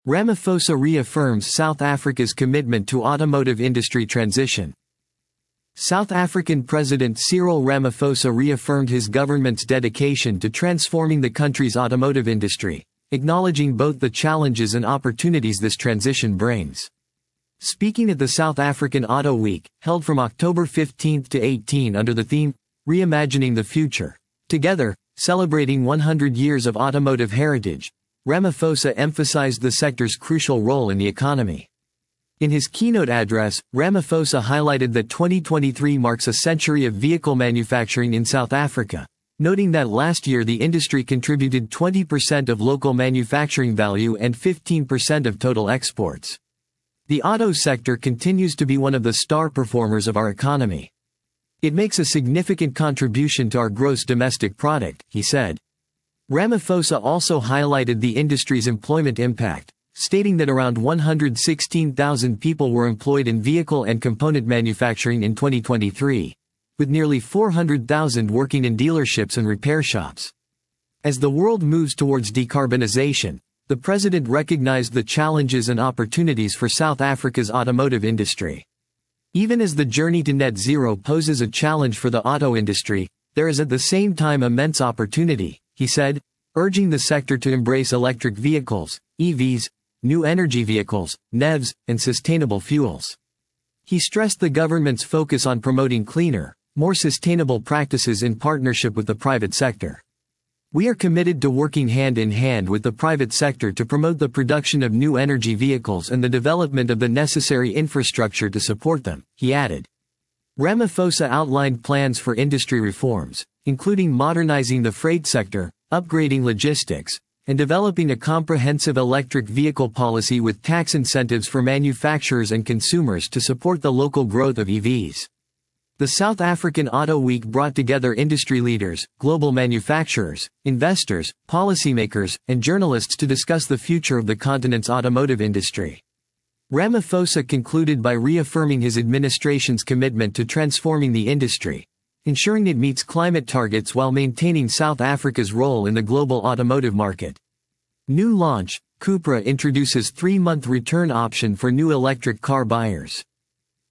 Ramaphosa reaffirms South Africa's commitment to automotive industry transition. South African President Cyril Ramaphosa reaffirmed his government's dedication to transforming the country's automotive industry, acknowledging both the challenges and opportunities this transition brings. Speaking at the South African Auto Week, held from October 15 to 18 under the theme, Reimagining the Future, together, celebrating 100 years of automotive heritage, Ramaphosa emphasized the sector's crucial role in the economy. In his keynote address, Ramaphosa highlighted that 2023 marks a century of vehicle manufacturing in South Africa, noting that last year the industry contributed 20% of local manufacturing value and 15% of total exports. The auto sector continues to be one of the star performers of our economy. It makes a significant contribution to our gross domestic product, he said. Ramaphosa also highlighted the industry's employment impact, stating that around 116,000 people were employed in vehicle and component manufacturing in 2023, with nearly 400,000 working in dealerships and repair shops. As the world moves towards decarbonization, the president recognized the challenges and opportunities for South Africa's automotive industry. Even as the journey to net zero poses a challenge for the auto industry, there is at the same time immense opportunity, he said, urging the sector to embrace electric vehicles, EVs, new energy vehicles, NEVs, and sustainable fuels. He stressed the government's focus on promoting cleaner, more sustainable practices in partnership with the private sector. We are committed to working hand in hand with the private sector to promote the production of new energy vehicles and the development of the necessary infrastructure to support them, he added. Ramaphosa outlined plans for industry reforms, including modernizing the freight sector, upgrading logistics, and developing a comprehensive electric vehicle policy with tax incentives for manufacturers and consumers to support the local growth of EVs. The South African Auto Week brought together industry leaders, global manufacturers, investors, policymakers, and journalists to discuss the future of the continent's automotive industry. Ramaphosa concluded by reaffirming his administration's commitment to transforming the industry, ensuring it meets climate targets while maintaining South Africa's role in the global automotive market. New launch, Cupra introduces 3-month return option for new electric car buyers.